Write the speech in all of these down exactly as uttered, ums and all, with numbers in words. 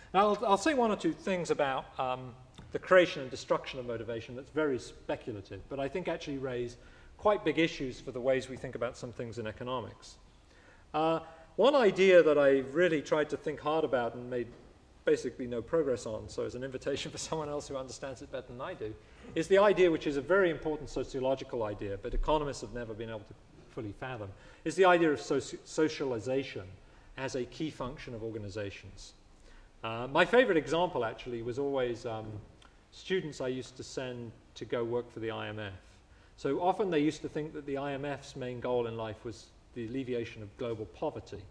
Now, I'll, I'll say one or two things about um, the creation and destruction of motivation that's very speculative, but I think actually raise quite big issues for the ways we think about some things in economics. Uh, one idea that I really tried to think hard about and made basically no progress on, so as an invitation for someone else who understands it better than I do, is the idea, which is a very important sociological idea, but economists have never been able to fully fathom, is the idea of soci socialization as a key function of organizations. Uh, my favorite example, actually, was always um, students I used to send to go work for the I M F. So often they used to think that the I M F's main goal in life was the alleviation of global poverty.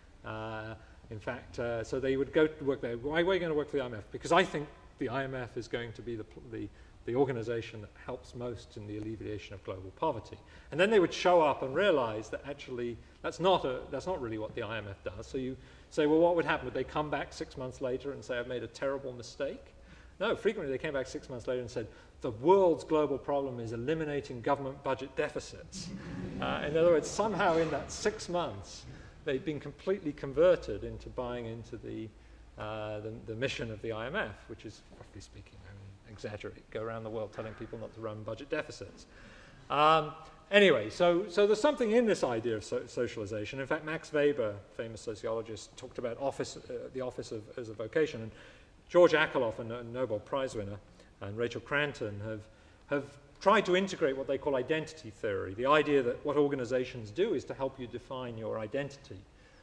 Uh, in fact, uh, so they would go to work there. Why were you going to work for the I M F? Because I think the I M F is going to be the, the, the organization that helps most in the alleviation of global poverty. And then they would show up and realize that actually that's not, a, that's not really what the I M F does. So you say, well, what would happen? Would they come back six months later and say, I've made a terrible mistake? No, frequently they came back six months later and said, the world's global problem is eliminating government budget deficits. Uh, in other words, somehow in that six months, they'd been completely converted into buying into the, uh, the, the mission of the I M F, which is, roughly speaking, I mean, exaggerate, go around the world telling people not to run budget deficits. Um, anyway, so, so there's something in this idea of so socialization. In fact, Max Weber, famous sociologist, talked about office, uh, the office of, as a vocation. And George Akerlof, a, no a Nobel Prize winner, and Rachel Cranton have, have tried to integrate what they call identity theory, the idea that what organizations do is to help you define your identity.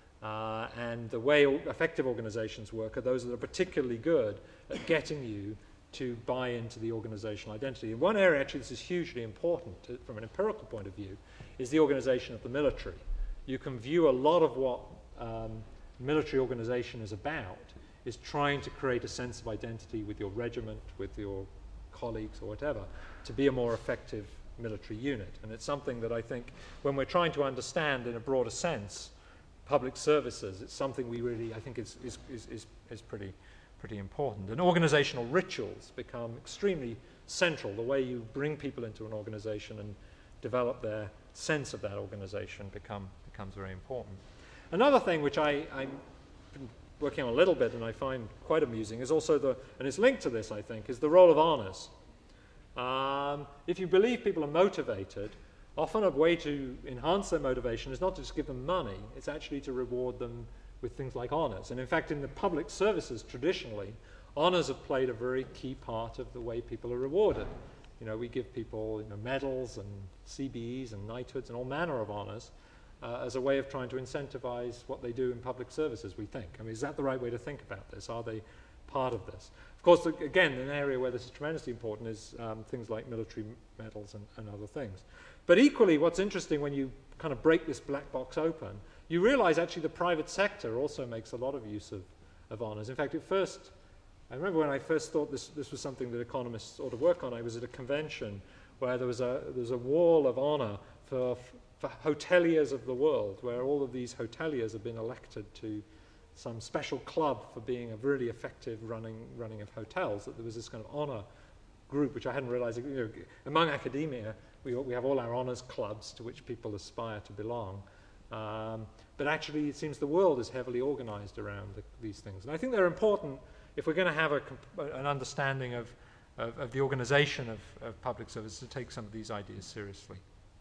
Uh, and the way effective organizations work are those that are particularly good at getting you to buy into the organizational identity. In one area, actually, this is hugely important to, from an empirical point of view, is the organization of the military. You can view a lot of what um, military organization is about is trying to create a sense of identity with your regiment, with your colleagues or whatever, to be a more effective military unit. And it's something that I think when we're trying to understand in a broader sense public services, it's something we really, I think is, is, is, is, is pretty, pretty important. And organizational rituals become extremely central. The way you bring people into an organization and develop their sense of that organization become, becomes very important. Another thing which I, I'm working on a little bit and I find quite amusing is also the, and it's linked to this, I think, is the role of honors. Um, if you believe people are motivated, often a way to enhance their motivation is not to just give them money, it's actually to reward them with things like honors. And in fact, in the public services, traditionally, honors have played a very key part of the way people are rewarded. You know, we give people you know, medals and C B Es and knighthoods and all manner of honors uh, as a way of trying to incentivize what they do in public services, we think. I mean, is that the right way to think about this? Are they part of this? Of course, again, an area where this is tremendously important is um, things like military medals and, and other things. But equally, what's interesting when you kind of break this black box open, you realize actually the private sector also makes a lot of use of, of honors. In fact, at first, I remember when I first thought this, this was something that economists ought to work on, I was at a convention where there was a, there was a wall of honor for, for hoteliers of the world, where all of these hoteliers have been elected to some special club for being a really effective running, running of hotels, that there was this kind of honor group, which I hadn't realized. You know, among academia, we, we have all our honors clubs to which people aspire to belong. Um, but actually, it seems the world is heavily organized around the, these things. And I think they're important if we're going to have a, an understanding of, of, of the organization of, of public service, to take some of these ideas seriously.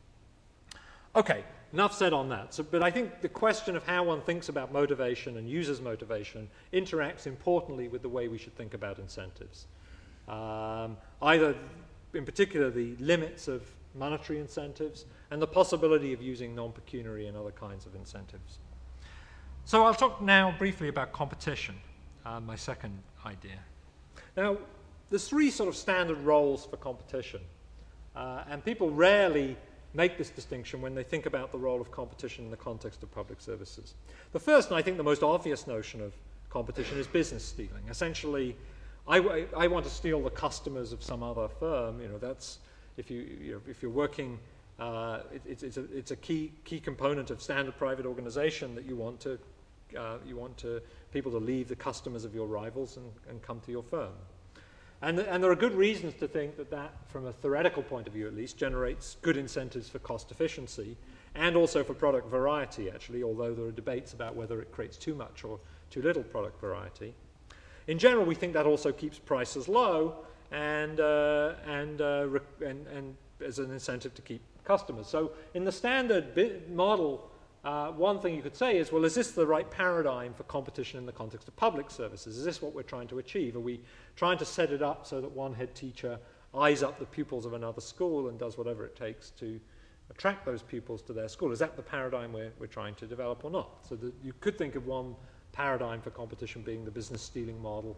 Okay, enough said on that. So, but I think the question of how one thinks about motivation and uses motivation interacts importantly with the way we should think about incentives. Um, either, in particular, the limits of monetary incentives and the possibility of using non-pecuniary and other kinds of incentives. So I'll talk now briefly about competition, uh, my second idea. Now, there's three sort of standard roles for competition, uh, and people rarely make this distinction when they think about the role of competition in the context of public services. The first, and I think the most obvious notion of competition, is business stealing. Essentially, I, I want to steal the customers of some other firm. You know, that's if you, you know, if you're working, uh, it, it's, it's a, it's a key key component of standard private organization that you want to uh, you want to people to leave the customers of your rivals and, and come to your firm. And, th and there are good reasons to think that that, from a theoretical point of view at least, generates good incentives for cost efficiency and also for product variety, actually, although there are debates about whether it creates too much or too little product variety. In general, we think that also keeps prices low and, uh, and, uh, and, and as an incentive to keep customers. So in the standard bit model, uh, one thing you could say is, well, is this the right paradigm for competition in the context of public services? Is this what we're trying to achieve? Are we trying to set it up so that one head teacher eyes up the pupils of another school and does whatever it takes to attract those pupils to their school? Is that the paradigm we're, we're trying to develop or not? So that you could think of one paradigm for competition being the business stealing model,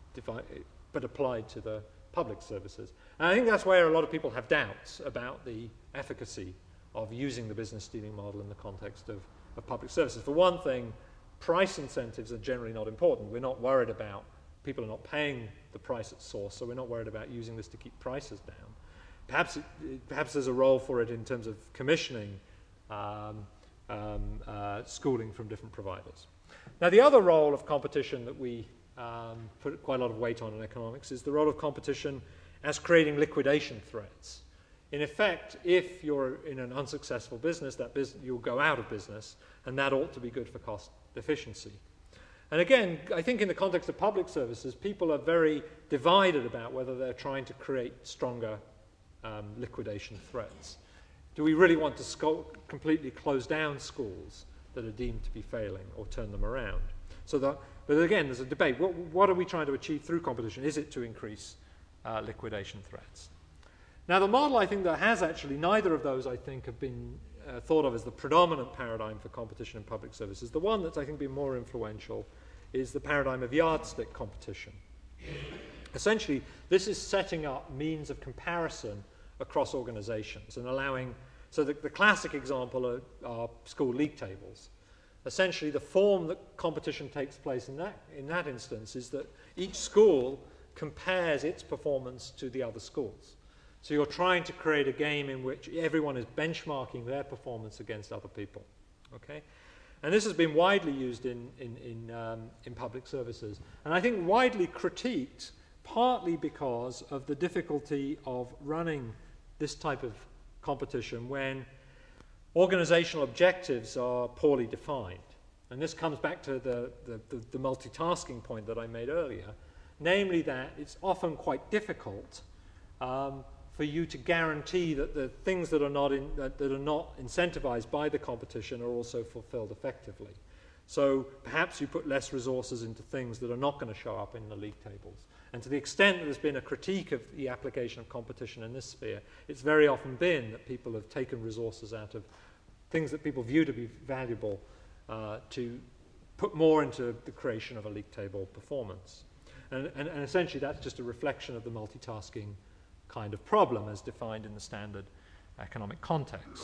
but applied to the public services. And I think that's where a lot of people have doubts about the efficacy of using the business stealing model in the context of, of public services. For one thing, price incentives are generally not important. We're not worried about, people are not paying the price at source, so we're not worried about using this to keep prices down. Perhaps, it, it, perhaps there's a role for it in terms of commissioning um, um, uh, schooling from different providers. Now, the other role of competition that we um, put quite a lot of weight on in economics is the role of competition as creating liquidation threats. In effect, if you're in an unsuccessful business, that bus- you'll go out of business, and that ought to be good for cost efficiency. And again, I think in the context of public services, people are very divided about whether they're trying to create stronger um, liquidation threats. Do we really want to sco- completely close down schools that are deemed to be failing or turn them around? So that, but again, there's a debate. What, what are we trying to achieve through competition? Is it to increase uh, liquidation threats? Now, the model, I think, that has actually, neither of those, I think, have been uh, thought of as the predominant paradigm for competition in public services. The one that's, I think, been more influential is the paradigm of yardstick competition. Essentially, this is setting up means of comparison across organizations and allowing, so the, the classic example are, are school league tables. Essentially, the form that competition takes place in that, in that instance is that each school compares its performance to the other schools. So you're trying to create a game in which everyone is benchmarking their performance against other people. Okay? And this has been widely used in, in, in, um, in public services. And I think widely critiqued, partly because of the difficulty of running this type of competition when organizational objectives are poorly defined. And this comes back to the, the, the, the multitasking point that I made earlier, namely that it's often quite difficult um, for you to guarantee that the things that are not in, that, that are not incentivized by the competition are also fulfilled effectively. So perhaps you put less resources into things that are not going to show up in the league tables. And to the extent that there's been a critique of the application of competition in this sphere, it's very often been that people have taken resources out of things that people view to be valuable uh, to put more into the creation of a league table performance. And, and, and essentially that's just a reflection of the multitasking kind of problem as defined in the standard economic context.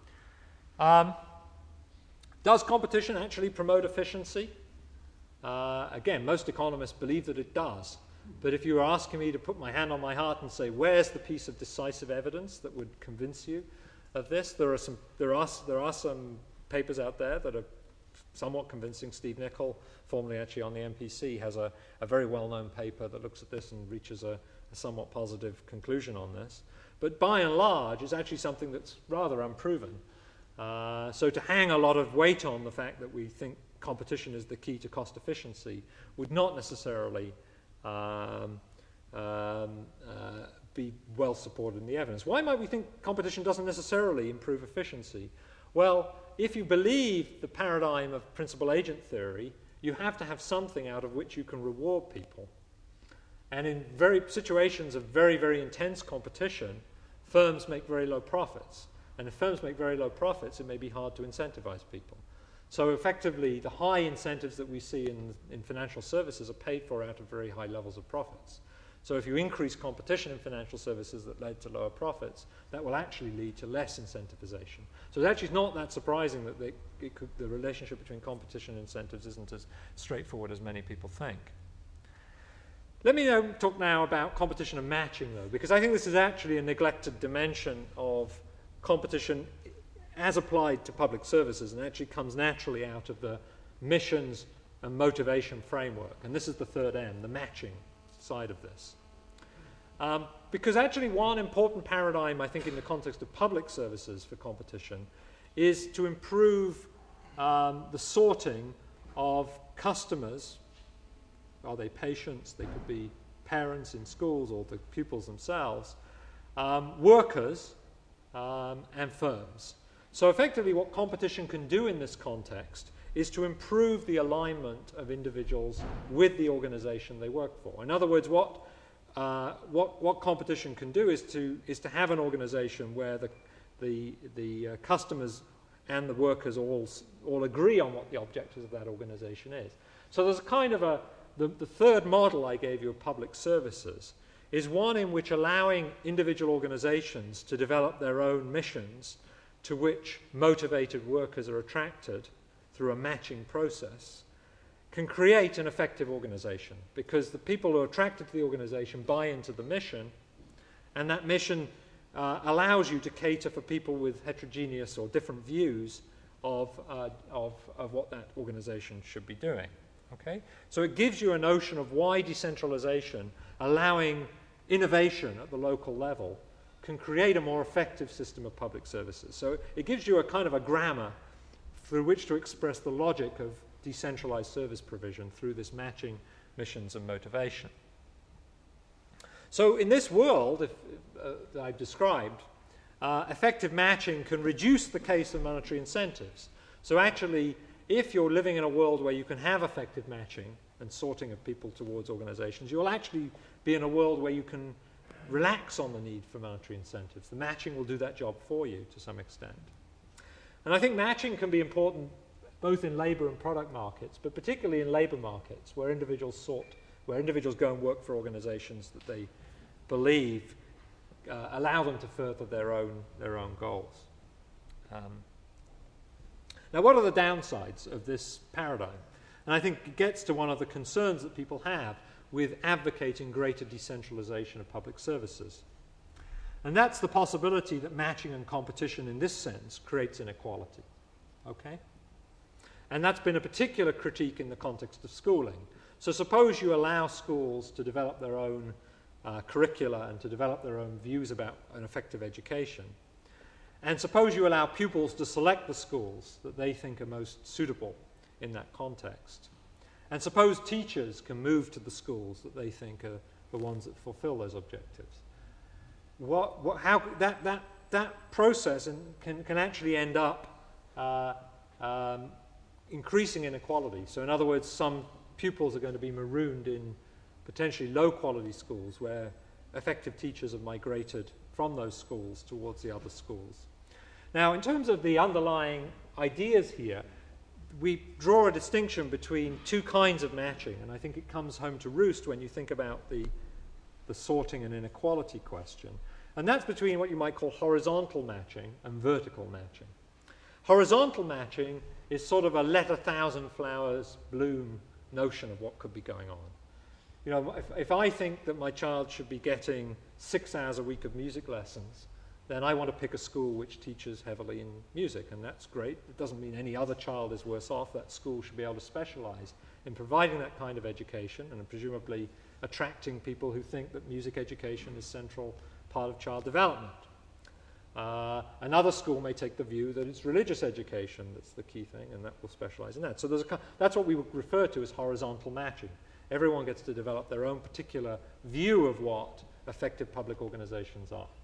Um, does competition actually promote efficiency? Uh, again, most economists believe that it does. But if you were asking me to put my hand on my heart and say, where's the piece of decisive evidence that would convince you of this? There are some, there are, there are some papers out there that are somewhat convincing. Steve Nichol, formerly actually on the M P C, has a, a very well-known paper that looks at this and reaches a, a somewhat positive conclusion on this. But by and large, it's actually something that's rather unproven. Uh, so to hang a lot of weight on the fact that we think competition is the key to cost efficiency would not necessarily um, um, uh, be well supported in the evidence. Why might we think competition doesn't necessarily improve efficiency? Well, if you believe the paradigm of principal-agent theory, you have to have something out of which you can reward people. And in very situations of very, very intense competition, firms make very low profits. And if firms make very low profits, it may be hard to incentivize people. So effectively, the high incentives that we see in, in financial services are paid for out of very high levels of profits. So if you increase competition in financial services that led to lower profits, that will actually lead to less incentivization. So it's actually not that surprising that they, it could, the relationship between competition and incentives isn't as straightforward as many people think. Let me uh, talk now about competition and matching, though, because I think this is actually a neglected dimension of competition as applied to public services, and actually comes naturally out of the missions and motivation framework. And this is the third M, the matching side of this. Um, because actually one important paradigm, I think, in the context of public services for competition is to improve um, the sorting of customers are they patients? They could be parents in schools or the pupils themselves, um, workers, um, and firms. So effectively what competition can do in this context is to improve the alignment of individuals with the organization they work for. In other words, what, uh, what, what competition can do is to, is to have an organization where the, the, the uh, customers and the workers all, all agree on what the objectives of that organization is. So there's a kind of a, the, the third model I gave you of public services is one in which allowing individual organizations to develop their own missions to which motivated workers are attracted through a matching process can create an effective organization, because the people who are attracted to the organization buy into the mission, and that mission uh, allows you to cater for people with heterogeneous or different views of, uh, of, of what that organization should be doing. Okay? So it gives you a notion of why decentralization, allowing innovation at the local level, can create a more effective system of public services. So it gives you a kind of a grammar through which to express the logic of decentralized service provision through this matching missions and motivation. So in this world if, uh, that I've described, uh, effective matching can reduce the case of monetary incentives. So actually, if you're living in a world where you can have effective matching and sorting of people towards organizations, you'll actually be in a world where you can relax on the need for monetary incentives. The matching will do that job for you to some extent. And I think matching can be important both in labor and product markets, but particularly in labor markets where individuals sort, where individuals go and work for organizations that they believe uh, allow them to further their own, their own goals. Um, now, what are the downsides of this paradigm? And I think it gets to one of the concerns that people have with advocating greater decentralization of public services. And that's the possibility that matching and competition in this sense creates inequality. Okay? And that's been a particular critique in the context of schooling. So suppose you allow schools to develop their own uh, curricula and to develop their own views about an effective education. And suppose you allow pupils to select the schools that they think are most suitable in that context. And suppose teachers can move to the schools that they think are the ones that fulfill those objectives. What, what, how, that, that, that process in, can, can actually end up uh, um, increasing inequality. So in other words, some pupils are going to be marooned in potentially low-quality schools where effective teachers have migrated from those schools towards the other schools. Now, in terms of the underlying ideas here, we draw a distinction between two kinds of matching, and I think it comes home to roost when you think about the, the sorting and inequality question. And that's between what you might call horizontal matching and vertical matching. Horizontal matching is sort of a let a thousand flowers bloom notion of what could be going on. You know, if, if I think that my child should be getting six hours a week of music lessons, then I want to pick a school which teaches heavily in music, and that's great. It doesn't mean any other child is worse off. That school should be able to specialize in providing that kind of education and presumably attracting people who think that music education is a central part of child development. Uh, another school may take the view that it's religious education that's the key thing, and that will specialize in that. So there's a, that's what we would refer to as horizontal matching. Everyone gets to develop their own particular view of what effective public organizations are.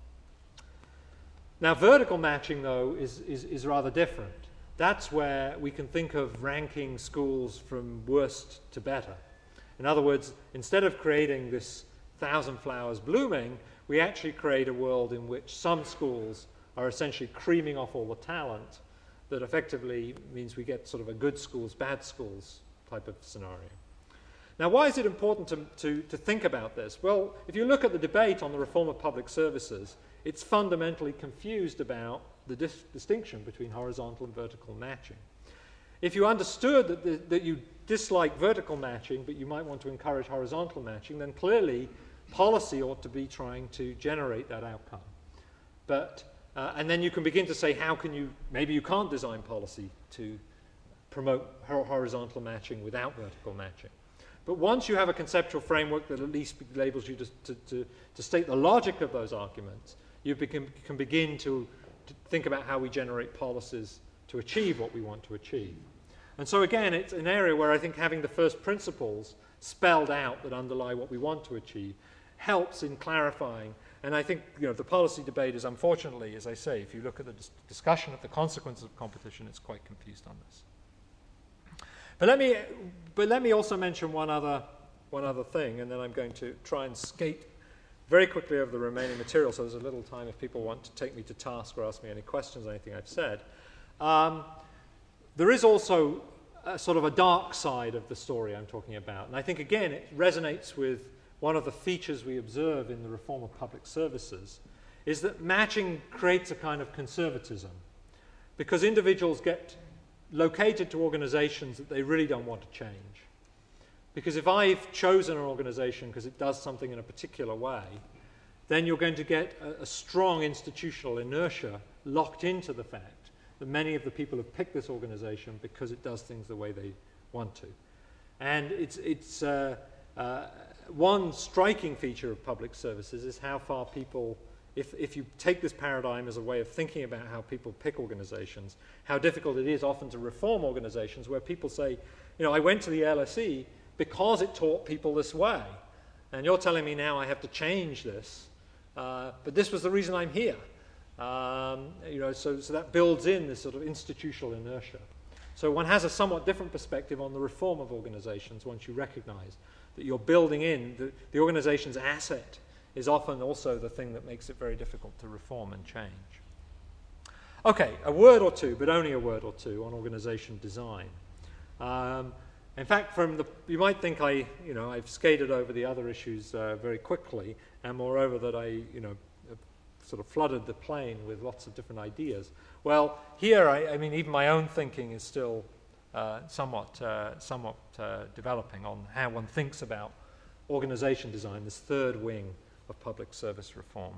Now, vertical matching, though, is, is, is rather different. That's where we can think of ranking schools from worst to better. In other words, instead of creating this thousand flowers blooming, we actually create a world in which some schools are essentially creaming off all the talent that effectively means we get sort of a good schools, bad schools type of scenario. Now, why is it important to, to, to think about this? Well, if you look at the debate on the reform of public services, it's fundamentally confused about the dis distinction between horizontal and vertical matching. If you understood that, the, that you dislike vertical matching, but you might want to encourage horizontal matching, then clearly policy ought to be trying to generate that outcome. But, uh, and then you can begin to say, how can you, maybe you can't design policy to promote horizontal matching without vertical matching. But once you have a conceptual framework that at least enables you to, to, to, to state the logic of those arguments, you begin, can begin to, to think about how we generate policies to achieve what we want to achieve. And so again, it's an area where I think having the first principles spelled out that underlie what we want to achieve helps in clarifying. And I think, you know, the policy debate is, unfortunately, as I say, if you look at the dis discussion of the consequences of competition, it's quite confused on this. But let me, but let me also mention one other, one other thing, and then I'm going to try and skate very quickly over the remaining material, so there's a little time if people want to take me to task or ask me any questions on anything I've said. Um, there is also a sort of a dark side of the story I'm talking about, and I think, again, it resonates with one of the features we observe in the reform of public services, is that matching creates a kind of conservatism, because individuals get located to organizations that they really don't want to change. Because if I've chosen an organization because it does something in a particular way, then you're going to get a, a strong institutional inertia locked into the fact that many of the people have picked this organization because it does things the way they want to. And it's, it's uh, uh, one striking feature of public services is how far people, if, if you take this paradigm as a way of thinking about how people pick organizations, how difficult it is often to reform organizations where people say, you know, I went to the L S E because it taught people this way. And you're telling me now I have to change this, uh, but this was the reason I'm here. Um, you know, so, so that builds in this sort of institutional inertia. So one has a somewhat different perspective on the reform of organizations once you recognize that you're building in, the, the organization's asset is often also the thing that makes it very difficult to reform and change. Okay, a word or two, but only a word or two, on organization design. Um, In fact, from the, you might think I, you know, I've skated over the other issues uh, very quickly, and moreover that I, you know, sort of flooded the plane with lots of different ideas. Well, here, I, I mean, even my own thinking is still uh, somewhat, uh, somewhat uh, developing on how one thinks about organization design, this third wing of public service reform.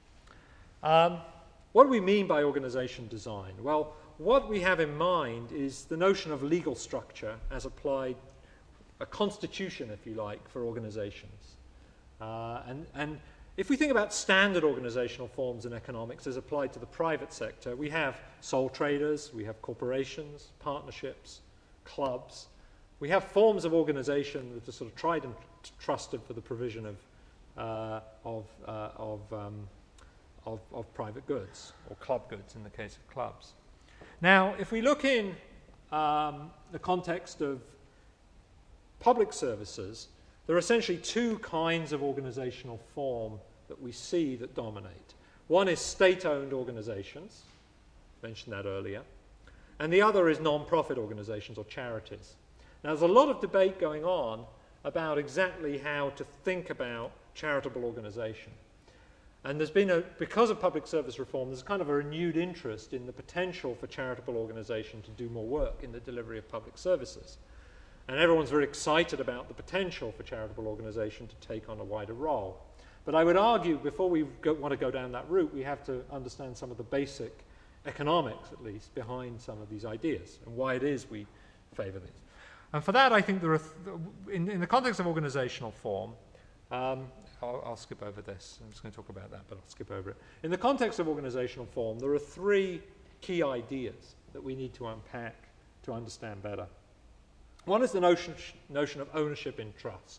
Um, what do we mean by organization design? Well, what we have in mind is the notion of legal structure as applied, a constitution, if you like, for organizations. Uh, and, and if we think about standard organizational forms in economics as applied to the private sector, we have sole traders, we have corporations, partnerships, clubs. We have forms of organization that are sort of tried and trusted for the provision of, uh, of, uh, of, um, of, of private goods, or club goods in the case of clubs. Now, if we look in um, the context of public services, there are essentially two kinds of organizational form that we see that dominate. One is state-owned organizations, mentioned that earlier, and the other is non-profit organizations or charities. Now, there's a lot of debate going on about exactly how to think about charitable organization. And there's been, a, because of public service reform, there's kind of a renewed interest in the potential for charitable organization to do more work in the delivery of public services. And everyone's very excited about the potential for charitable organization to take on a wider role. But I would argue, before we go, want to go down that route, we have to understand some of the basic economics, at least, behind some of these ideas and why it is we favor these. And for that, I think there are, th in, in the context of organizational form, um, I'll, I'll skip over this. I'm just going to talk about that, but I'll skip over it. In the context of organizational form, there are three key ideas that we need to unpack to understand better. One is the notion, notion of ownership in trust.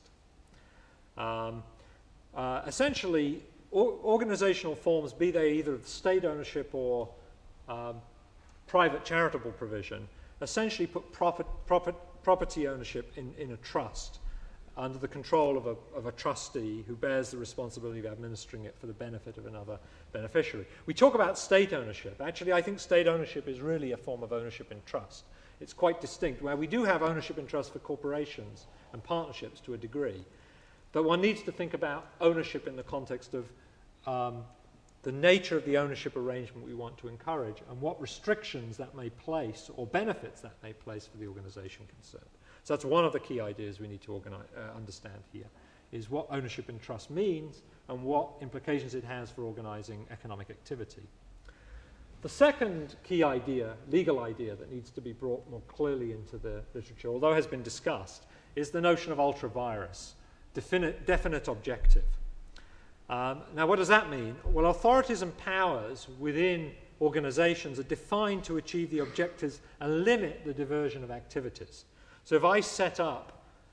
Um, uh, essentially, or, organizational forms, be they either of state ownership or um, private charitable provision, essentially put profit, profit, property ownership in, in a trust under the control of a, of a trustee who bears the responsibility of administering it for the benefit of another beneficiary. We talk about state ownership. Actually, I think state ownership is really a form of ownership in trust. It's quite distinct, where we do have ownership in trust for corporations and partnerships to a degree. But one needs to think about ownership in the context of um, the nature of the ownership arrangement we want to encourage and what restrictions that may place or benefits that may place for the organization concerned. So that's one of the key ideas we need to organize, uh, understand here, is what ownership in trust means and what implications it has for organizing economic activity. The second key idea, legal idea, that needs to be brought more clearly into the literature, although has been discussed, is the notion of ultra vires, definite, definite objective. Um, now, what does that mean? Well, authorities and powers within organizations are defined to achieve the objectives and limit the diversion of activities. So if I set up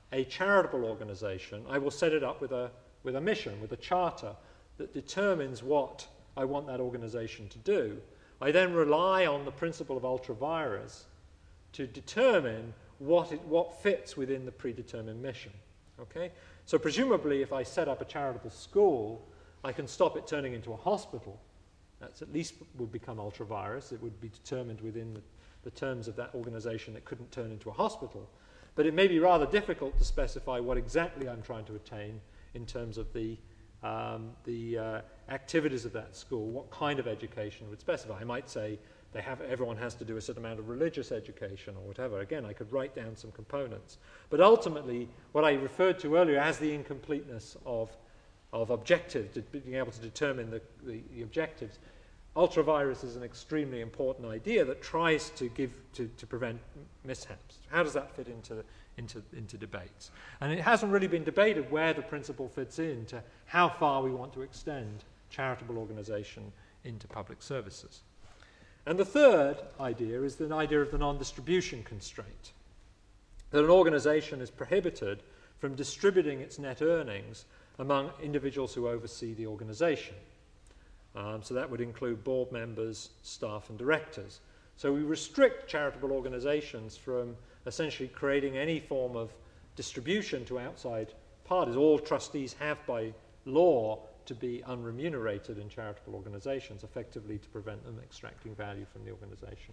a charitable organization, I will set it up with a, with a mission, with a charter that determines what I want that organization to do. I then rely on the principle of ultra vires to determine what, it, what fits within the predetermined mission. Okay? So presumably if I set up a charitable school, I can stop it turning into a hospital. That's at least would become ultra vires. It would be determined within the, the terms of that organization. It couldn't turn into a hospital. But it may be rather difficult to specify what exactly I'm trying to attain in terms of the, um, the uh, activities of that school, what kind of education would specify. I might say they have, everyone has to do a certain amount of religious education or whatever. Again, I could write down some components. But ultimately, what I referred to earlier as the incompleteness of, of objectives, being able to determine the, the, the objectives, ultra vires is an extremely important idea that tries to give to, to prevent mishaps. How does that fit into, into, into debates? And it hasn't really been debated where the principle fits into how far we want to extend charitable organization into public services. And the third idea is the idea of the non-distribution constraint, that an organization is prohibited from distributing its net earnings among individuals who oversee the organization. Um, so that would include board members, staff, and directors. So we restrict charitable organizations from essentially creating any form of distribution to outside parties. All trustees have by law to be unremunerated in charitable organizations, effectively to prevent them extracting value from the organization.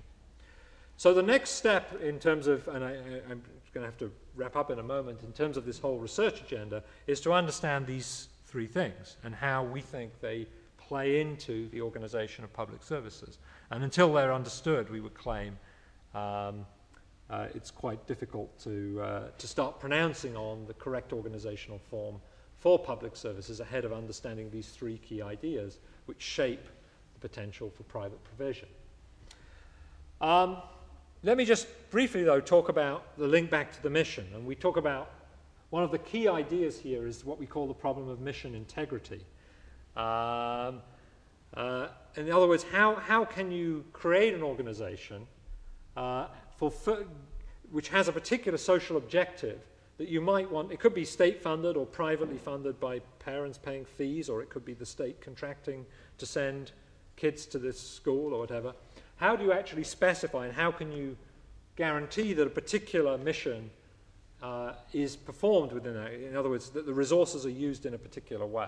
So the next step in terms of, and I, I, I'm going to have to wrap up in a moment, in terms of this whole research agenda, is to understand these three things and how we think they play into the organization of public services. And until they're understood, we would claim um, uh, it's quite difficult to, uh, to start pronouncing on the correct organizational form for public services ahead of understanding these three key ideas which shape the potential for private provision. Um, let me just briefly, though, talk about the link back to the mission. And we talk about one of the key ideas here is what we call the problem of mission integrity. Um, uh, in other words, how, how can you create an organization uh, for, which has a particular social objective that you might want? It could be state-funded or privately funded by parents paying fees, or it could be the state contracting to send kids to this school or whatever. How do you actually specify, and how can you guarantee that a particular mission uh, is performed within that? In other words, that the resources are used in a particular way.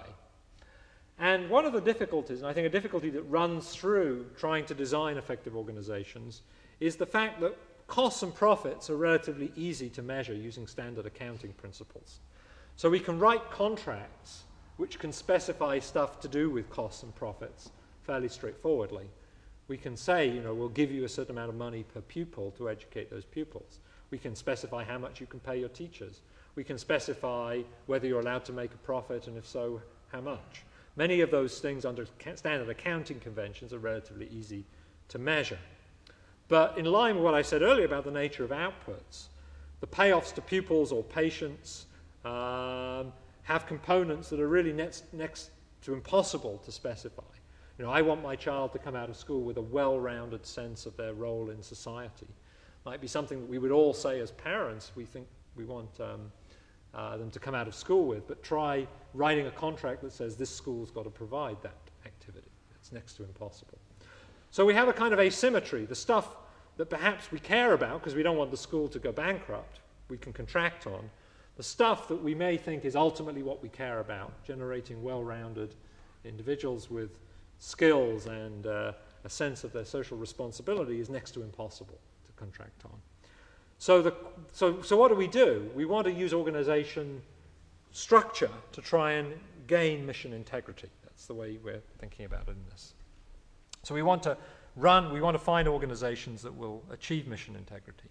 And one of the difficulties, and I think a difficulty that runs through trying to design effective organizations, is the fact that costs and profits are relatively easy to measure using standard accounting principles. So we can write contracts which can specify stuff to do with costs and profits fairly straightforwardly. We can say, you know, we'll give you a certain amount of money per pupil to educate those pupils. We can specify how much you can pay your teachers. We can specify whether you're allowed to make a profit, and if so, how much. Many of those things under standard accounting conventions are relatively easy to measure. But in line with what I said earlier about the nature of outputs, the payoffs to pupils or patients um, have components that are really next, next to impossible to specify. You know, I want my child to come out of school with a well-rounded sense of their role in society. Might be something that we would all say as parents we think we want um, uh, them to come out of school with, but try writing a contract that says this school's got to provide that activity. It's next to impossible. So we have a kind of asymmetry. The stuff that perhaps we care about, because we don't want the school to go bankrupt, we can contract on. The stuff that we may think is ultimately what we care about, generating well-rounded individuals with skills and uh, a sense of their social responsibility, is next to impossible to contract on. So, the, so, so what do we do? We want to use organization structure to try and gain mission integrity. That's the way we're thinking about it in this. So we want to run, we want to find organizations that will achieve mission integrity.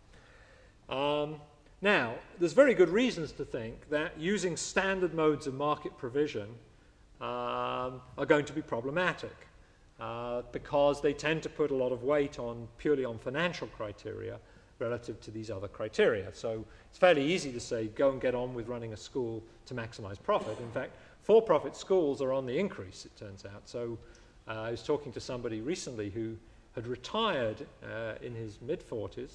Um, now, there's very good reasons to think that using standard modes of market provision um, are going to be problematic uh, because they tend to put a lot of weight on purely on financial criteria relative to these other criteria. So it's fairly easy to say, go and get on with running a school to maximize profit. In fact, for-profit schools are on the increase, it turns out. So uh, I was talking to somebody recently who had retired uh, in his mid forties.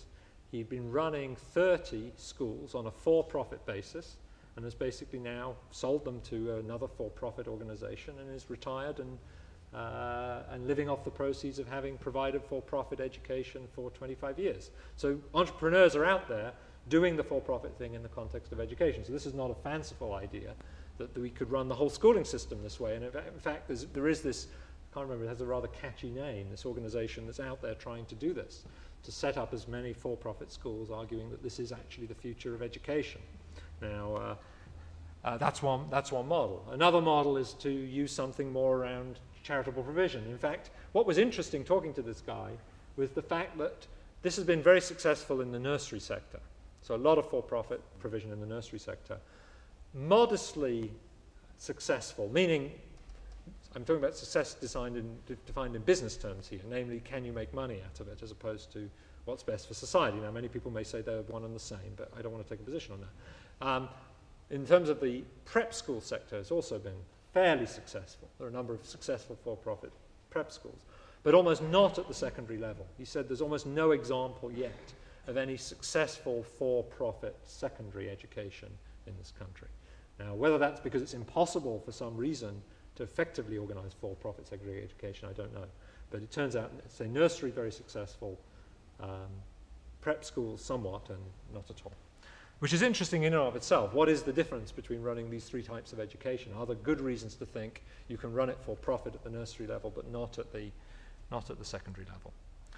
He'd been running thirty schools on a for-profit basis and has basically now sold them to another for-profit organization and is retired and, uh, and living off the proceeds of having provided for-profit education for twenty-five years. So entrepreneurs are out there doing the for-profit thing in the context of education. So this is not a fanciful idea that, that we could run the whole schooling system this way. And in, in fact, there's, there is this, I can't remember, it has a rather catchy name, this organization that's out there trying to do this, to set up as many for-profit schools, arguing that this is actually the future of education. Now, uh, uh, that's, one, that's one model. Another model is to use something more around charitable provision. In fact, what was interesting talking to this guy was the fact that this has been very successful in the nursery sector. So a lot of for-profit provision in the nursery sector. Modestly successful, meaning, I'm talking about success designed in, defined in business terms here, namely, can you make money out of it, as opposed to what's best for society. Now, many people may say they're one and the same, but I don't want to take a position on that. Um, in terms of the prep school sector, it's also been fairly successful. There are a number of successful for-profit prep schools, but almost not at the secondary level. He said there's almost no example yet of any successful for-profit secondary education in this country. Now, whether that's because it's impossible for some reason to effectively organize for-profit secondary education, I don't know. But it turns out, say, nursery, very successful, um, prep schools, somewhat, and not at all. Which is interesting in and of itself. What is the difference between running these three types of education? Are there good reasons to think you can run it for profit at the nursery level, but not at the, not at the secondary level?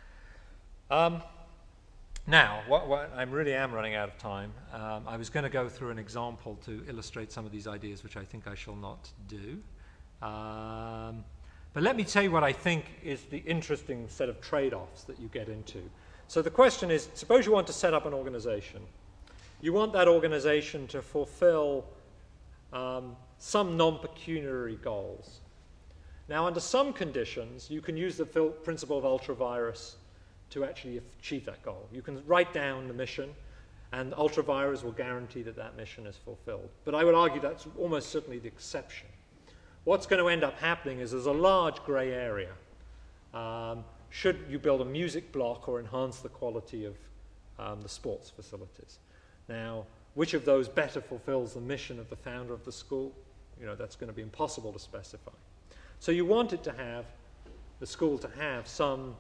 Um, Now, what, what, I really am running out of time. Um, I was going to go through an example to illustrate some of these ideas, which I think I shall not do. Um, but let me tell you what I think is the interesting set of trade-offs that you get into. So the question is, suppose you want to set up an organization. You want that organization to fulfill um, some non-pecuniary goals. Now, under some conditions, you can use the principle of ultra-virus to actually achieve that goal. You can write down the mission, and ultra-virus will guarantee that that mission is fulfilled. But I would argue that's almost certainly the exception. What's going to end up happening is there's a large gray area. Um, should you build a music block or enhance the quality of um, the sports facilities? Now, which of those better fulfills the mission of the founder of the school? You know, that's going to be impossible to specify. So you want it to have, the school to have some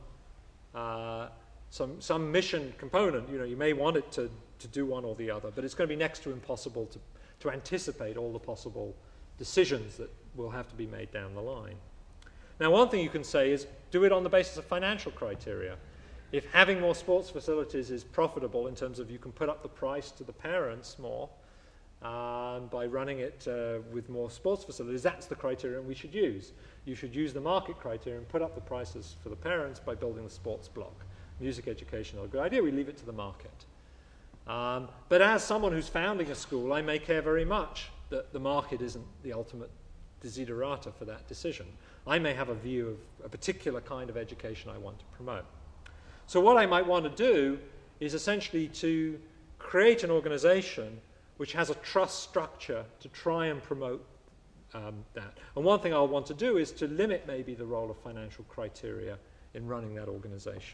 Uh, some, some mission component. You know, you may want it to, to do one or the other, but it's going to be next to impossible to, to anticipate all the possible decisions that will have to be made down the line. Now, one thing you can say is do it on the basis of financial criteria. If having more sports facilities is profitable in terms of you can put up the price to the parents more um, by running it uh, with more sports facilities, that's the criterion we should use. You should use the market criteria and put up the prices for the parents by building the sports block. Music education is a good idea. We leave it to the market. Um, but as someone who's founding a school, I may care very much that the market isn't the ultimate desiderata for that decision. I may have a view of a particular kind of education I want to promote. So what I might want to do is essentially to create an organization which has a trust structure to try and promote Um, that. And one thing I'll want to do is to limit maybe the role of financial criteria in running that organization.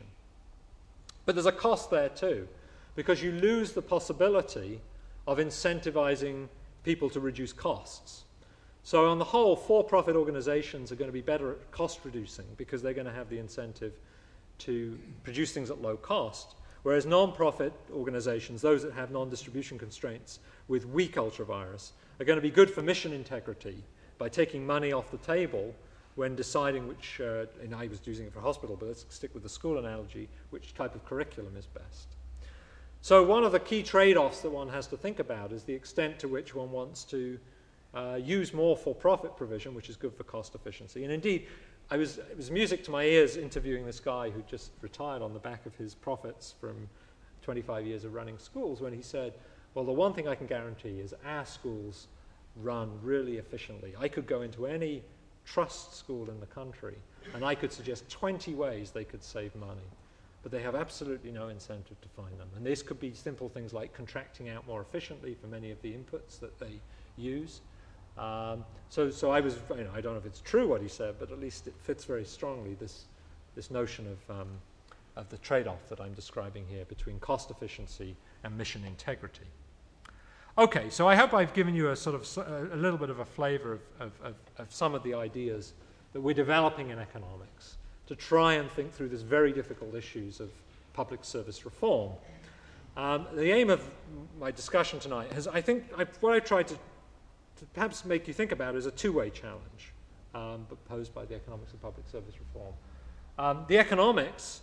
But there's a cost there too, because you lose the possibility of incentivizing people to reduce costs. So on the whole, for-profit organizations are going to be better at cost reducing because they're going to have the incentive to produce things at low cost, whereas non-profit organizations, those that have non-distribution constraints with weak ultra-virus, are going to be good for mission integrity by taking money off the table when deciding which, uh, and I was using it for hospital, but let's stick with the school analogy, which type of curriculum is best. So one of the key trade-offs that one has to think about is the extent to which one wants to uh, use more for-profit provision, which is good for cost efficiency. And indeed, I was, it was music to my ears interviewing this guy who just retired on the back of his profits from twenty-five years of running schools when he said, well, the one thing I can guarantee is our schools run really efficiently. I could go into any trust school in the country and I could suggest twenty ways they could save money, but they have absolutely no incentive to find them. And this could be simple things like contracting out more efficiently for many of the inputs that they use. Um, so, so I was, you know, I don't know if it's true what he said, but at least it fits very strongly, this, this notion of um, of the trade-off that I'm describing here between cost efficiency and mission integrity. Okay, so I hope I've given you a sort of a little bit of a flavor of, of, of, of some of the ideas that we're developing in economics to try and think through these very difficult issues of public service reform. Um, the aim of my discussion tonight has, I think, I, what I tried to, to perhaps make you think about is a two-way challenge um, but posed by the economics of public service reform. Um, the economics,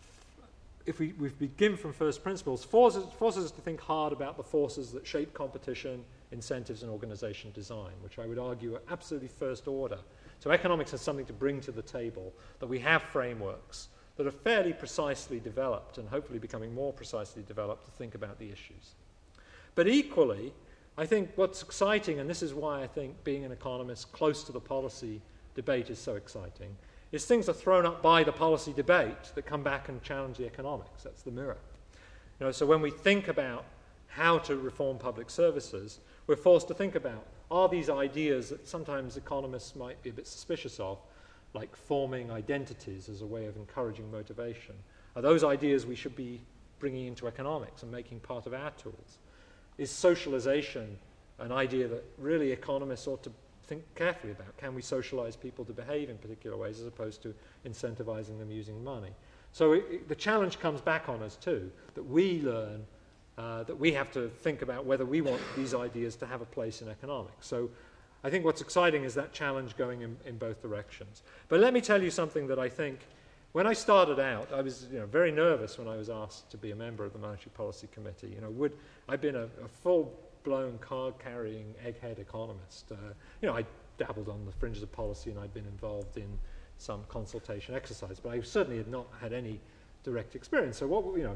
if we, we begin from first principles, forces, forces us to think hard about the forces that shape competition, incentives, and organization design, which I would argue are absolutely first order. So economics has something to bring to the table, that we have frameworks that are fairly precisely developed and hopefully becoming more precisely developed to think about the issues. But equally, I think what's exciting, and this is why I think being an economist close to the policy debate is so exciting, is things are thrown up by the policy debate that come back and challenge the economics. That's the mirror. You know, so when we think about how to reform public services, we're forced to think about, are these ideas that sometimes economists might be a bit suspicious of, like forming identities as a way of encouraging motivation, are those ideas we should be bringing into economics and making part of our tools? Is socialization an idea that really economists ought to think carefully about? Can we socialize people to behave in particular ways as opposed to incentivizing them using money? So it, it, the challenge comes back on us too, that we learn uh, that we have to think about whether we want these ideas to have a place in economics. So I think what's exciting is that challenge going in, in both directions. But let me tell you something that I think, when I started out, I was you know, very nervous when I was asked to be a member of the Monetary Policy Committee. You know, would, I'd been a, a full-blown card-carrying egghead economist. Uh, you know, I dabbled on the fringes of policy and I'd been involved in some consultation exercise, but I certainly had not had any direct experience. So what, you know,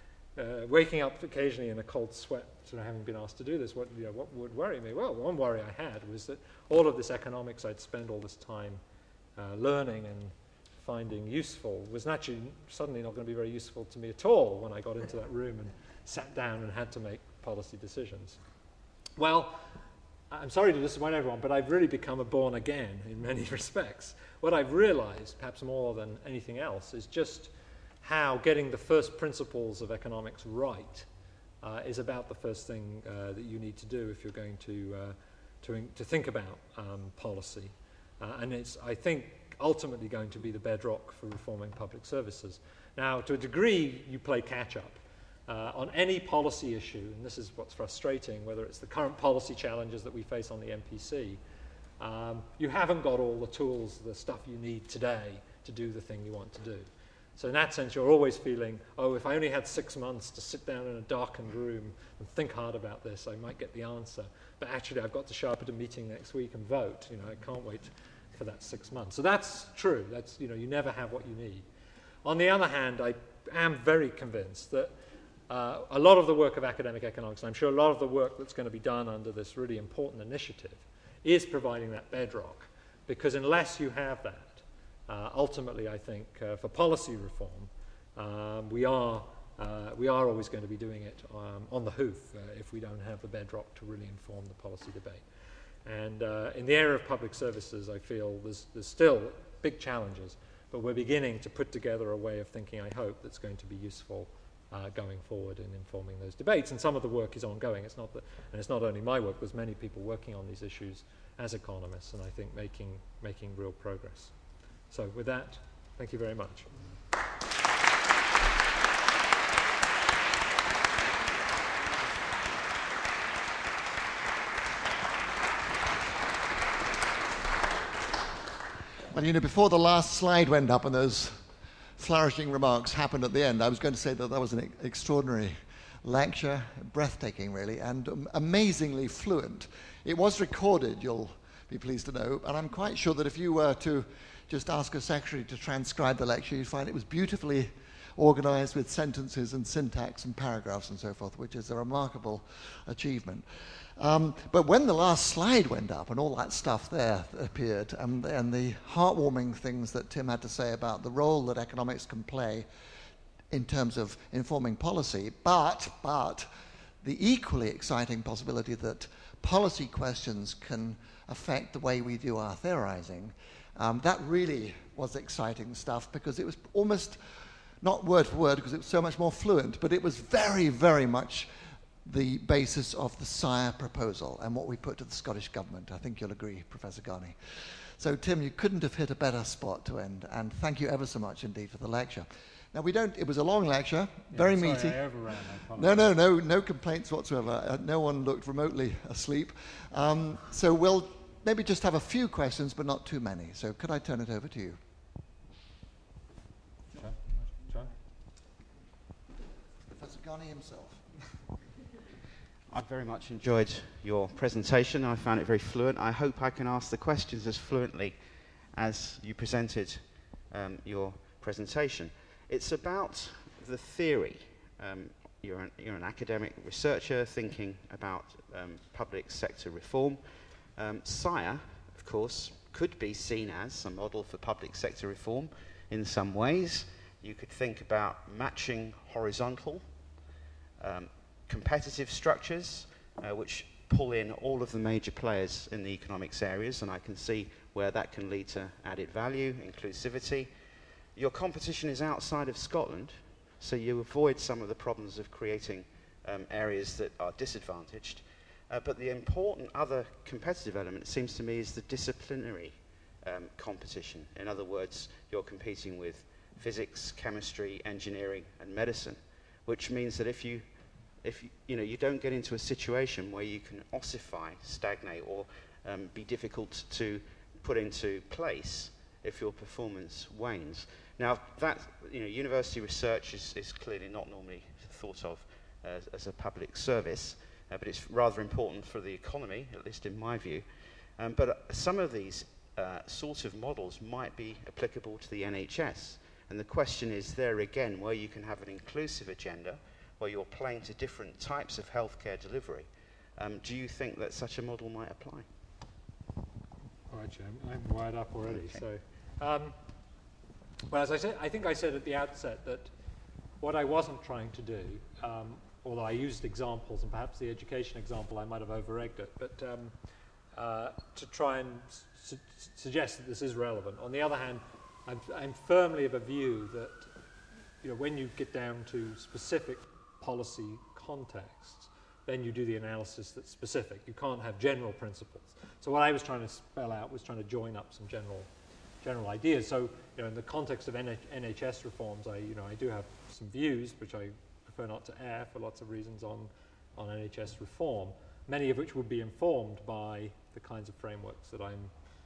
Uh, waking up occasionally in a cold sweat, sort of having been asked to do this, what, you know, what would worry me? Well, one worry I had was that all of this economics I'd spent all this time uh, learning and finding useful was naturally suddenly not going to be very useful to me at all when I got into that room and sat down and had to make policy decisions. Well, I'm sorry to disappoint everyone, but I've really become a born again in many respects. What I've realized, perhaps more than anything else, is just how getting the first principles of economics right uh, is about the first thing uh, that you need to do if you're going to, uh, to, in to think about um, policy. Uh, and it's, I think, ultimately going to be the bedrock for reforming public services. Now, to a degree, you play catch-up. Uh, on any policy issue, and this is what's frustrating, whether it's the current policy challenges that we face on the M P C, um, you haven't got all the tools, the stuff you need today to do the thing you want to do. So in that sense, you're always feeling, oh, if I only had six months to sit down in a darkened room and think hard about this, I might get the answer. But actually, I've got to show up at a meeting next week and vote. You know, I can't wait for that six months. So that's true. That's, you know, you never have what you need. On the other hand, I am very convinced that uh, a lot of the work of academic economics, and I'm sure a lot of the work that's going to be done under this really important initiative, is providing that bedrock. Because unless you have that, Uh, ultimately, I think, uh, for policy reform, um, we, are, uh, we are always going to be doing it um, on the hoof uh, if we don't have the bedrock to really inform the policy debate. And uh, in the area of public services, I feel there's, there's still big challenges, but we're beginning to put together a way of thinking, I hope, that's going to be useful uh, going forward in informing those debates. And some of the work is ongoing. It's not that, and it's not only my work, there's many people working on these issues as economists, and I think making, making real progress. So with that, thank you very much. Well, you know, before the last slide went up and those flourishing remarks happened at the end, I was going to say that that was an e- extraordinary lecture, breathtaking really, and um, amazingly fluent. It was recorded, you'll be pleased to know, and I'm quite sure that if you were to just ask a secretary to transcribe the lecture, you'd find it was beautifully organized with sentences and syntax and paragraphs and so forth, which is a remarkable achievement. Um, but when the last slide went up and all that stuff there appeared, and, and the heartwarming things that Tim had to say about the role that economics can play in terms of informing policy, but, but the equally exciting possibility that policy questions can affect the way we do our theorizing, Um, that really was exciting stuff, because it was almost not word for word because it was so much more fluent, but it was very, very much the basis of the SIRE proposal and what we put to the Scottish Government. I think you'll agree, Professor Garney. So, Tim, you couldn't have hit a better spot to end, and thank you ever so much indeed for the lecture. Now, we don't, it was a long lecture, yeah, very sorry, meaty. I overran, I no, no, no, no complaints whatsoever. Uh, no one looked remotely asleep. Um, so we'll maybe just have a few questions, but not too many. So could I turn it over to you? John? John? Professor Garney himself. I very much enjoyed your presentation. I found it very fluent. I hope I can ask the questions as fluently as you presented um, your presentation. It's about the theory. Um, you're, an, you're an academic researcher thinking about um, public sector reform. Um, SIRE, of course, could be seen as a model for public sector reform in some ways. You could think about matching horizontal um, competitive structures uh, which pull in all of the major players in the economics areas, and I can see where that can lead to added value, inclusivity. Your competition is outside of Scotland, so you avoid some of the problems of creating um, areas that are disadvantaged. Uh, but the important other competitive element, it seems to me, is the disciplinary um, competition. In other words, you're competing with physics, chemistry, engineering, and medicine, which means that if you If you, you know, you don't get into a situation where you can ossify, stagnate, or um, be difficult to put into place if your performance wanes. Now, that, you know, university research is, is clearly not normally thought of as, as a public service, uh, but it's rather important for the economy, at least in my view. Um, but uh, some of these uh, sort of models might be applicable to the N H S. And the question is there again, where you can have an inclusive agenda, where you're playing to different types of healthcare delivery, um, do you think that such a model might apply? All right, Jim, I'm wired up already. Okay. So, um, well, as I said, I think I said at the outset that what I wasn't trying to do, um, although I used examples, and perhaps the education example I might have over-egged it, but um, uh, to try and su suggest that this is relevant. On the other hand, I'm, I'm firmly of a view that, you know, when you get down to specific policy contexts, then you do the analysis that's specific. You can't have general principles. So what I was trying to spell out was trying to join up some general, general ideas. So, you know, in the context of N H S reforms, I, you know, I do have some views, which I prefer not to air for lots of reasons on, on N H S reform, many of which would be informed by the kinds of frameworks that I'm,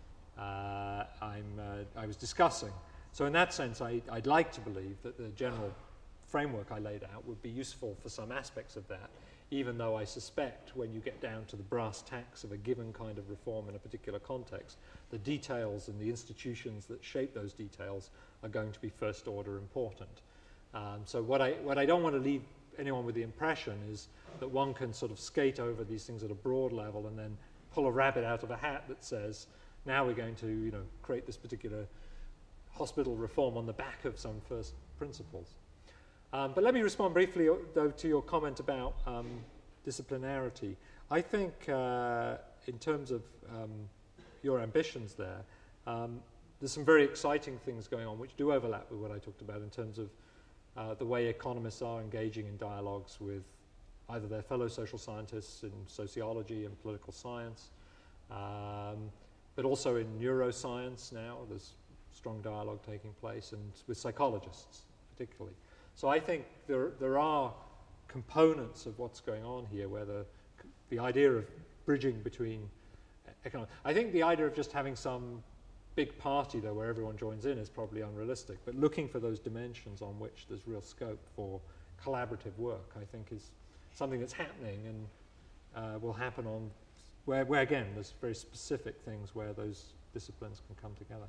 uh, I'm, uh, I was discussing. So in that sense, I, I'd like to believe that the general framework I laid out would be useful for some aspects of that, even though I suspect when you get down to the brass tacks of a given kind of reform in a particular context, the details and the institutions that shape those details are going to be first order important. Um, so what I, what I don't want to leave anyone with the impression is that one can sort of skate over these things at a broad level and then pull a rabbit out of a hat that says, now we're going to, you know, create this particular hospital reform on the back of some first principles. Um, but let me respond briefly, though, to your comment about um, disciplinarity. I think uh, in terms of um, your ambitions there, um, there's some very exciting things going on which do overlap with what I talked about in terms of uh, the way economists are engaging in dialogues with either their fellow social scientists in sociology and political science, um, but also in neuroscience now. There's strong dialogue taking place, and with psychologists particularly. So I think there, there are components of what's going on here where the, the idea of bridging between economic... I think the idea of just having some big party, though, where everyone joins in is probably unrealistic, but looking for those dimensions on which there's real scope for collaborative work, I think, is something that's happening and uh, will happen on... Where, where, again, there's very specific things where those disciplines can come together.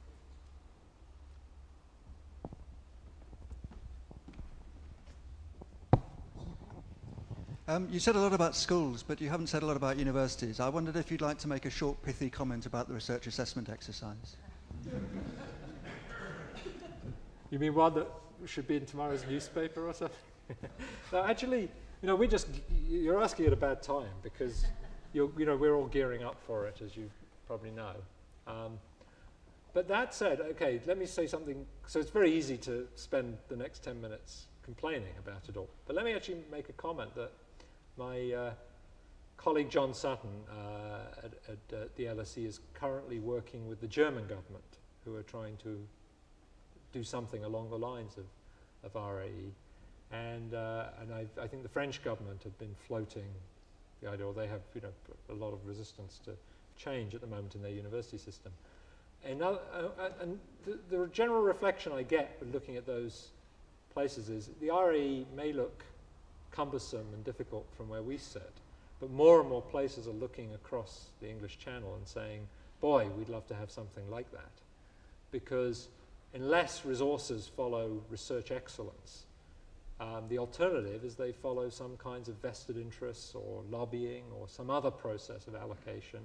Um, you said a lot about schools, but you haven't said a lot about universities. I wondered if you'd like to make a short, pithy comment about the research assessment exercise. You mean one that should be in tomorrow's newspaper or something? No, actually, you know, we just, you're asking at a bad time because, you're, you know, we're all gearing up for it, as you probably know. Um, but that said, okay, let me say something. So it's very easy to spend the next ten minutes complaining about it all. But let me actually make a comment that my uh, colleague John Sutton uh, at, at uh, the L S E is currently working with the German government, who are trying to do something along the lines of, of R A E. And, uh, and I, I think the French government have been floating the idea, or they have you know, a lot of resistance to change at the moment in their university system. And, uh, uh, and the, the general reflection I get when looking at those places is the R A E may look cumbersome and difficult from where we sit, but more and more places are looking across the English Channel and saying, boy, we'd love to have something like that. Because unless resources follow research excellence, um, the alternative is they follow some kinds of vested interests or lobbying or some other process of allocation,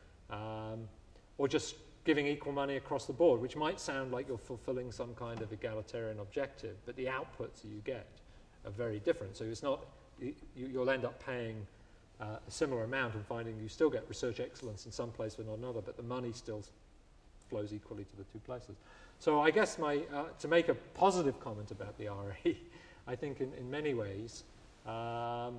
um, or just giving equal money across the board, which might sound like you're fulfilling some kind of egalitarian objective, but the outputs that you get are very different. So it's not, you, you'll end up paying uh, a similar amount and finding you still get research excellence in some place but not another, but the money still flows equally to the two places. So I guess my, uh, to make a positive comment about the R A E, I think in, in many ways, um,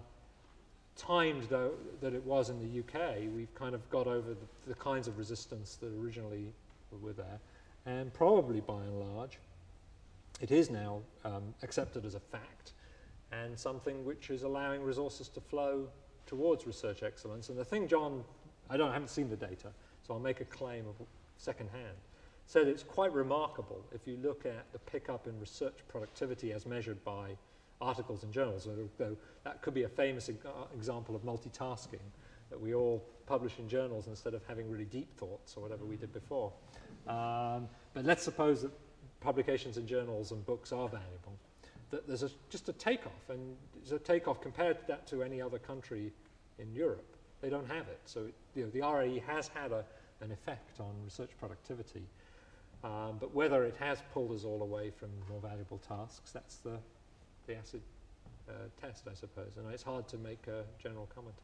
timed though that it was in the U K, we've kind of got over the, the kinds of resistance that originally were there, and probably by and large, it is now um, accepted as a fact, and something which is allowing resources to flow towards research excellence. And the thing John, I don't I haven't seen the data, so I'll make a claim of second hand, said it's quite remarkable if you look at the pickup in research productivity as measured by articles in journals, though that could be a famous e example of multitasking, that we all publish in journals instead of having really deep thoughts or whatever we did before. Um, but let's suppose that publications in journals and books are valuable, that there's a, just a takeoff, and there's a takeoff compared to that to any other country in Europe. They don't have it. So it, you know, the R A E has had a, an effect on research productivity, um, but whether it has pulled us all away from more valuable tasks, that's the the acid uh, test, I suppose, and it's hard to make a general comment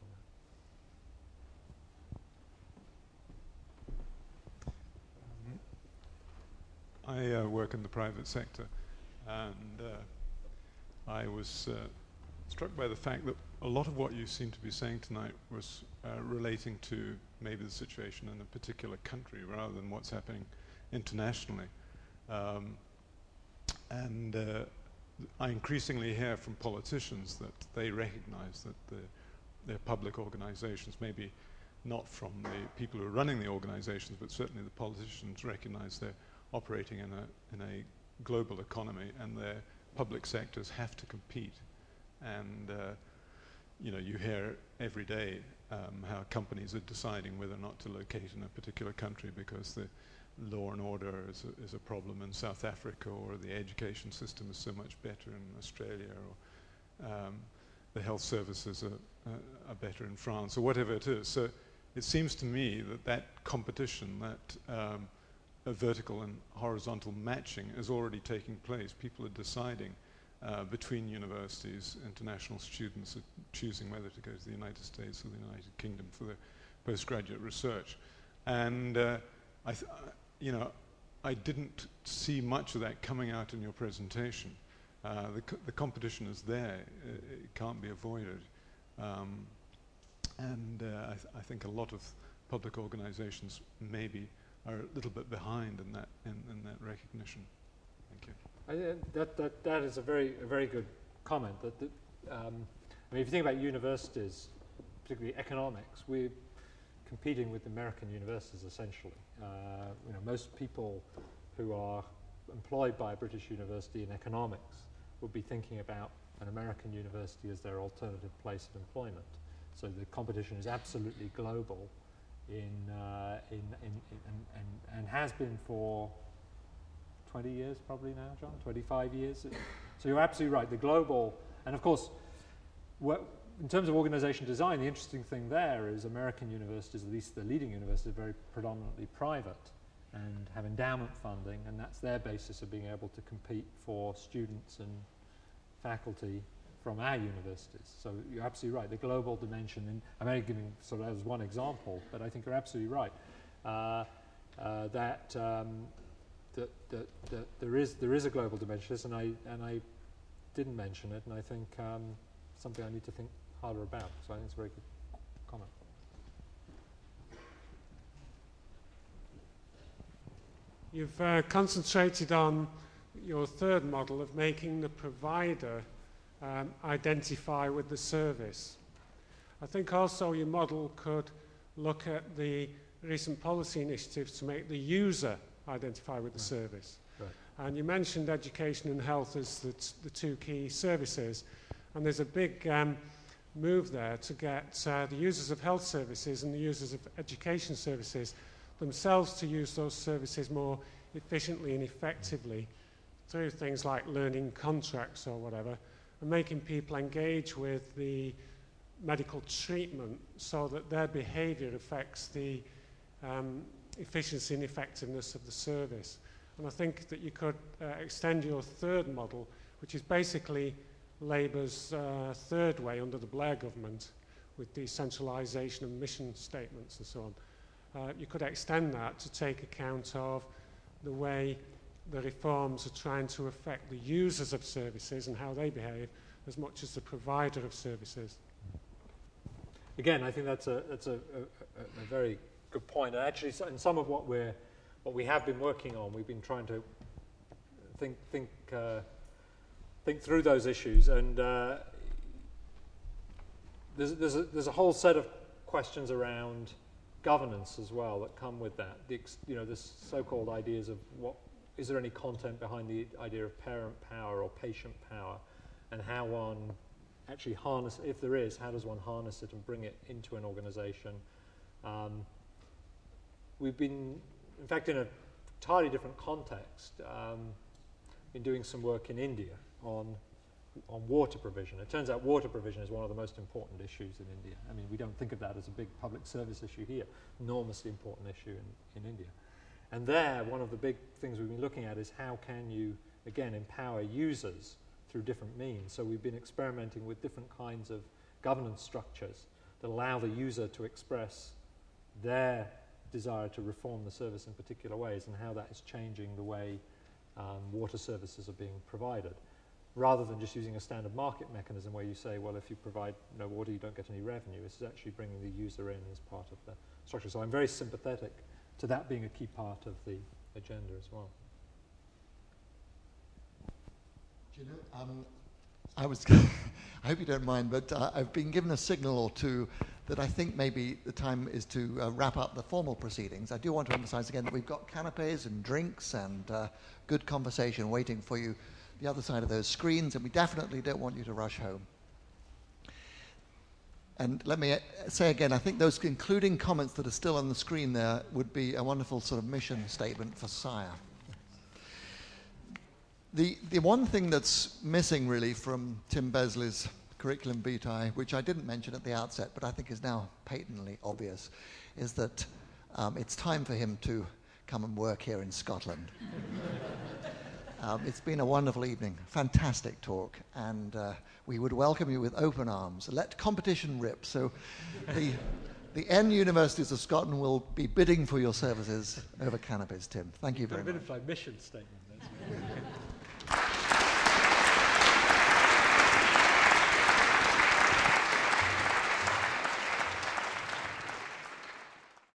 on that. I uh, work in the private sector, and uh, I was uh, struck by the fact that a lot of what you seem to be saying tonight was uh, relating to maybe the situation in a particular country rather than what's happening internationally. Um, and uh, I increasingly hear from politicians that they recognize that the, their public organizations, maybe not from the people who are running the organizations, but certainly the politicians recognize they're operating in a, in a global economy, and their public sectors have to compete. And uh, you know, you hear every day um, how companies are deciding whether or not to locate in a particular country because the law and order is a, is a problem in South Africa, or the education system is so much better in Australia, or um, the health services are, uh, are better in France, or whatever it is. So it seems to me that that competition, that um, a vertical and horizontal matching is already taking place. People are deciding uh, between universities, international students are choosing whether to go to the United States or the United Kingdom for their postgraduate research. And uh, I th you know, I didn't see much of that coming out in your presentation. Uh, the, co the competition is there. It, it can't be avoided. Um, and uh, I, th I think a lot of public organizations maybe are a little bit behind in that, in, in that recognition. Thank you. I, uh, that, that, that is a very, a very good comment. That the, um, I mean, if you think about universities, particularly economics, we're competing with American universities essentially. Uh, you know, most people who are employed by a British university in economics would be thinking about an American university as their alternative place of employment. So the competition is absolutely global in, uh, in, in, in and, and, and has been for twenty years probably now, John, twenty-five years. So you're absolutely right, the global, and of course, in terms of organization design, the interesting thing there is American universities, at least the leading universities, are very predominantly private and have endowment funding, and that's their basis of being able to compete for students and faculty from our universities. So you're absolutely right, the global dimension, and I'm only giving sort of as one example, but I think you're absolutely right. Uh, uh, that, um, that, that, that there is there is a global dimension to this, and I and I didn't mention it, and I think um, something I need to think harder about. So I think it's a very good comment. You've uh, concentrated on your third model of making the provider um, identify with the service. I think also your model could look at the recent policy initiatives to make the user identify with the right. service. Right. And you mentioned education and health as the, t the two key services, and there's a big um, move there to get uh, the users of health services and the users of education services themselves to use those services more efficiently and effectively through things like learning contracts or whatever, and making people engage with the medical treatment so that their behaviour affects the um, efficiency and effectiveness of the service. And I think that you could uh, extend your third model, which is basically Labour's uh, third way under the Blair government with decentralisation and mission statements and so on. Uh, you could extend that to take account of the way the reforms are trying to affect the users of services and how they behave as much as the provider of services. Again, I think that's a, that's a, a, a very good point. And actually, so in some of what, we're, what we have been working on, we've been trying to think, think, uh, think through those issues. And uh, there's, there's, a, there's a whole set of questions around governance as well that come with that. The ex, you know, this so-called ideas of what, is there any content behind the idea of parent power or patient power, and how one actually harness, if there is, how does one harness it and bring it into an organization? Um, we've been, in fact, in a entirely different context, um, been doing some work in India on on water provision. It turns out water provision is one of the most important issues in India. I mean, we don't think of that as a big public service issue here. Enormously important issue in, in India. And there, one of the big things we've been looking at is how can you, again, empower users through different means. So we've been experimenting with different kinds of governance structures that allow the user to express their desire to reform the service in particular ways, and how that is changing the way um, water services are being provided, rather than just using a standard market mechanism where you say, well, if you provide no water, you don't get any revenue. This is actually bringing the user in as part of the structure. So I'm very sympathetic to that being a key part of the agenda as well. Do you know, um, I was, I hope you don't mind, but uh, I've been given a signal or two that I think maybe the time is to uh, wrap up the formal proceedings. I do want to emphasize again that we've got canapes and drinks and uh, good conversation waiting for you the other side of those screens, and we definitely don't want you to rush home. And let me uh, say again, I think those concluding comments that are still on the screen there would be a wonderful sort of mission statement for SIRE. The, the one thing that's missing really from Tim Besley's curriculum vitae, which I didn't mention at the outset, but I think is now patently obvious, is that um, it's time for him to come and work here in Scotland. Um, it's been a wonderful evening, fantastic talk, and uh, we would welcome you with open arms. Let competition rip. So the, the N Universities of Scotland will be bidding for your services over canapes, Tim. Thank you very much. A bit of my mission statement. That's